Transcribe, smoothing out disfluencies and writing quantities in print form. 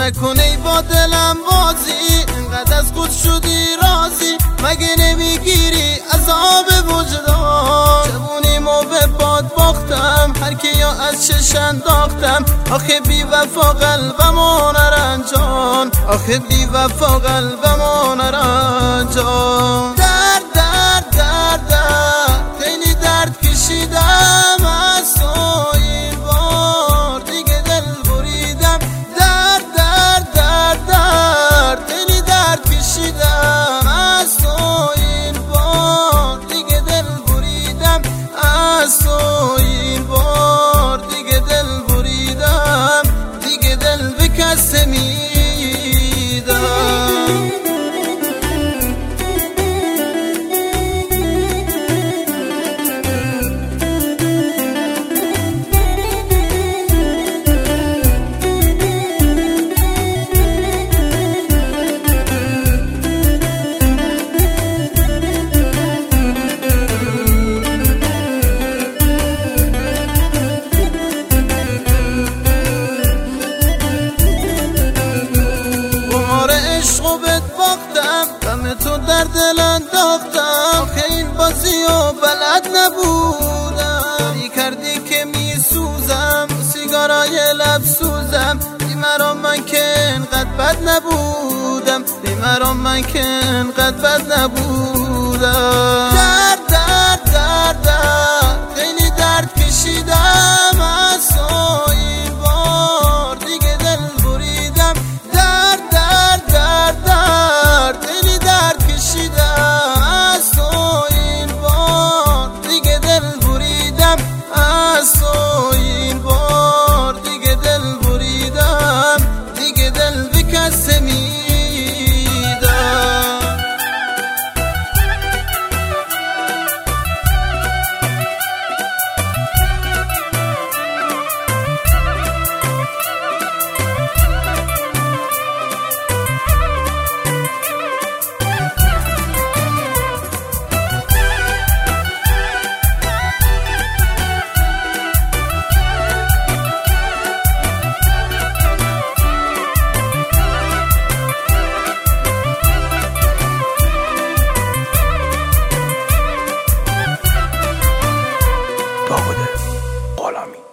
نکنی با دلم بازی، انقدر از خود شدی راضی، مگه نمیگیری عذاب وجدان؟ جوونیمو به باد باختم، هر کیو از چش انداختم، آخه بی وفا قلبمو نرنجان، آخه بی وفا قلبمو نرنجان. درد درد درد درد خیلی درد کشیدم از تو، این بار دیگه دل بریدم. درد درد درد درد خیلی درد کشیدم از تو، این بار دیگه دل بریدم از تو، این بار دیگه دل بریدم، دیگه دل به کس میدم. غم تو در دل انداختم، آخه این بازیو بلد نبودم. ای کردی که میسوزم، سیگارای لب سوزم، بیمارم من که انقدر بد نبودم، بیمارم من که انقدر بد نبودم. درد درد درد درد خیلی درد کشیدم از تو، این بار دیگه دل بریدم. درد درد درد درد خیلی درد کشیدم از تو، این بار دیگه دل بریدم از تو، این بار دیگه دل بریدم، دیگه دل به کس میدم. داود غلامی